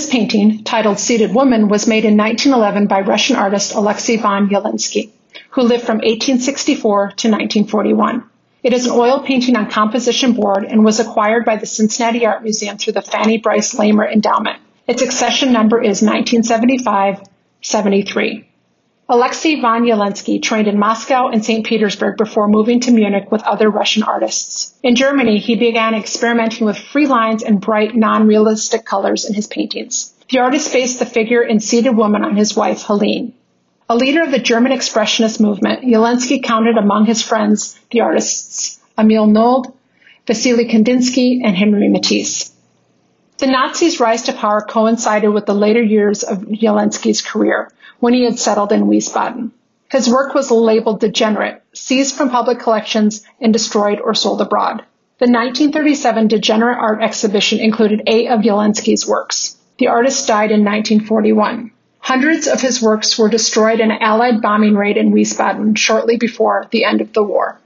This painting, titled Seated Woman, was made in 1911 by Russian artist Alexei von Jawlensky, who lived from 1864 to 1941. It is an oil painting on composition board and was acquired by the Cincinnati Art Museum through the Fanny Bryce Lamer Endowment. Its accession number is 1975-73. Alexei von Jawlensky trained in Moscow and St. Petersburg before moving to Munich with other Russian artists. In Germany, he began experimenting with free lines and bright, non-realistic colors in his paintings. The artist based the figure in Seated Woman on his wife, Helene. A leader of the German Expressionist movement, Jawlensky counted among his friends the artists Emil Nolde, Vasily Kandinsky, and Henri Matisse. The Nazis' rise to power coincided with the later years of Jawlensky's career, when he had settled in Wiesbaden. His work was labeled degenerate, seized from public collections, and destroyed or sold abroad. The 1937 Degenerate Art Exhibition included 8 of Jawlensky's works. The artist died in 1941. Hundreds of his works were destroyed in an Allied bombing raid in Wiesbaden shortly before the end of the war.